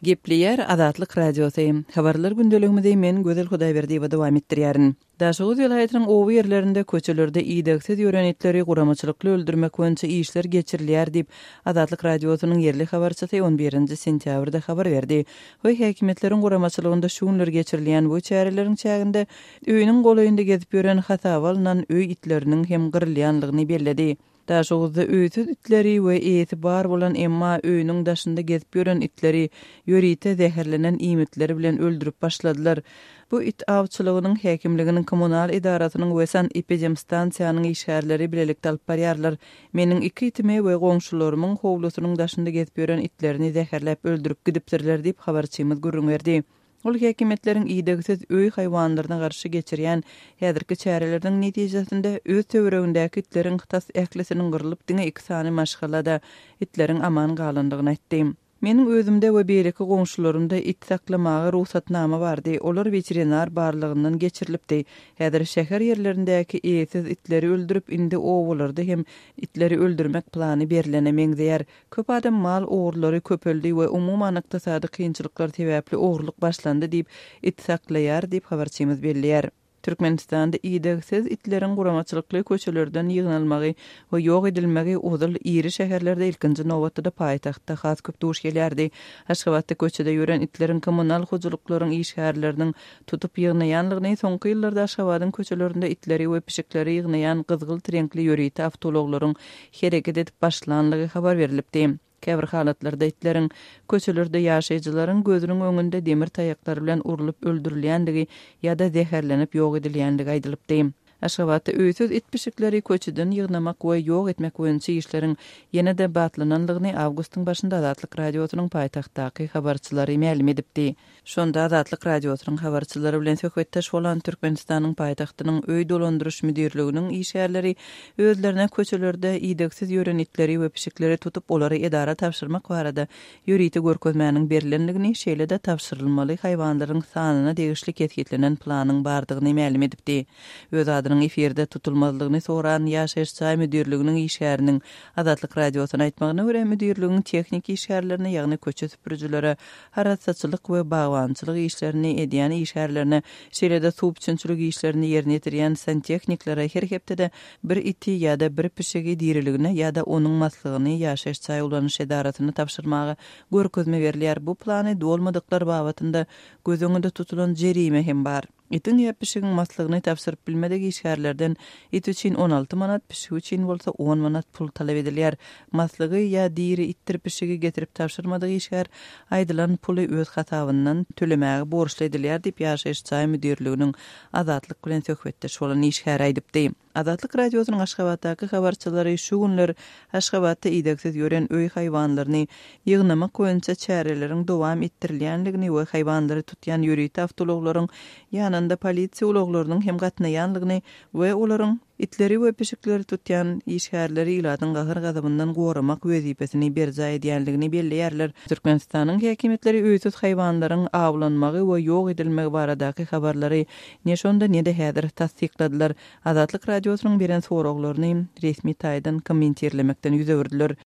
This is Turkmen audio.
Gepliyer Azatlyk Radiosu. Habarlar gündeligimizde men Gözel Hudaýberdi we dowam etdirýärin. Daşygy vilayatynyň owy ýerlerinde köçelerde iýdegsiz ýörenitleri guramçylykly öldürmek boýunça işler geçirilýär diýip Azatlyk Radiosynyň yerli habarçysy 11-nji sentýabrda habar berdi. We häkimetleriň guramçylygynda şu günler geçirilýän bu çäreleriň çäginde öýüniň golaýynda gezip ýören hatawalynan öý itleriniň hem gyrylýanlygyny belledi. Daşygyzda öýtüz itleri we etibar bolan emma öýüniň daşynda gezip ýören itleri ýörite zäherlenen iýmitleri bilen öldürüp başladylar. Bu it awçylygynyň häkimliginiň kommunal idarasynyň wesan epidemistansiýanyň işgärleri bilelikde alyp barýarlar. Meniň iki itime we goňşularynyň howlusynyň daşynda gezip ýören itlerini zäherläp öldürüp gidipdirler diýip habarçymyz gürrüňberdi. Ol häkimetleriň iýdegsiz öý haýwanlaryna garşy geçirýän häzirki çäreleriniň netijesinde öz töweregindäki itleriň hytas ählisiniň gyrylyp diňe iki sany maşgalada itleriň aman galandygyny aýtdy. Meniň özümde we beýleki goňşularymda it saklamagy ruhsatnama bardy. Olar veterinar barlygyndan geçirilipdi. Häzir şäher ýerlerindäki eýsiz itleri öldürüp indi owalardy hem itleri öldürmek plany berilene meňzeýär. Köp adam mal oğurlary köpeldi we umumyň ykdysady kynçylyklar sebäpli oğurluk başlandy diýip it saklaýar diýip habarçymyz belliýär. Türkmenistanda iýdegsiz itleriň guramaçylykly köçelerden ýygnalmagy we ýok edilmegi uzul iri şäherlerde ilkinji nowatda paýtagtda has köp duş gelýärdi. Aşgabatda köçede ýören itleriň kommunal hujuluklaryň işgärleriniň tutup ýygnaýanlygyny soňky ýyllarda Aşgabatyň köçelerinde itleri we pişikleri ýygnaýan gyzgyl trenkli ýörite awtologlaryň hereket edip başlanlygy habar berilipdi. Käbir halatlarda itleriň köçelerde ýaşaýjylaryň gözüniň öňünde demir taýaklar bilen urulyp öldürilýändigi ýa-da zäherlenip ýok edilýändigi aýdylypdy. Aşgabatda öýtüz it pişikleri köçeden ýygnamak we ýok etmek boýunça işleriň ýene-de batlananlygyny awgustyň başynda Azatlyk Radiosynyň paýtagtdaky habarçylary ma'lum edipdi. Şonda Azatlyk Radiosynyň habarçylary bilen söhbetdeş bolan Türkmenistanyň paýtagtynyň öý dolandyryş müdirliginiň işgärleri özlerine köçelerde iýdegsiz ýören itleri we pişikleri tutup olary edara tapşyrmak barada ýörite görkezmäniň berilenligini şeýle-de tapşyrylmaly haýwanlaryň sanyna degişlik etkitlenen planyň bardygyny ma'lum edipdi. Öz efirde tutulmazlygyny soran ýaşaýyş müdirliginiň işgäriniň Azatlyk Radiosyna aýtmagyna görä müdirligiň teknik işgärlerini ýagny köçe süpürjülere, haratsaçylyk we bagwançylyk işlerini edýän işgärlerini, şeýle-de suwçunçylyk işlerini ýerine ýetirýän santehniklere her hepde bir iti ýa-da bir pişigi diriligine ýa-da onuň maslygyny ýaşaýyş ulanyş edarasyna tapşyrmagy görkezme berilýär. Bu plany dolmadyklar babatynda göz öňünde tutulan jerime hem bar. Itin ýa-pişigiň maslygyny tapşyryp bilmedigi işgärlerden it üçin 16 manat, pişigi üçin bolsa 10 manat pul talap edilýär. Maslygy ýa diri ittir pişigi getirip tapşyrmadygy işgär aýdylan puly öz hatawyndan tölemäge borçly edilýär diýip ýaşaýyş müdirliginiň Azatlyk bilen söhbetdeş bolan işgär aýdypdy. Azatlyk Radiosynyň Aşgabatdaky habarçylary şu günler Aşgabatda iýdegsiz ýören öý haýwanlaryny ýygnamak boýunça çäreleriň dowam etdirilýänligini we haýwanlary tutýan ýörite awtologlaryň ýanynda polisiýa ulaglarynyň hem gatnaýanlygyny we olaryň itleri we pişikleri tutýan işgärleri iladyň gahyr gadabyndan goramak wezipesini berja edýänligini belliýärler. Türkmenistanyň häkimetleri öýtüz haýwanlaryň awlanmagy we ýok edilmegi baradaky habarlary neşonda nede häzir tasdikladylar. Azatlyk Radiosynyň beren soraklaryny resmi taýdan kommentirlemekden ýüze berdiler.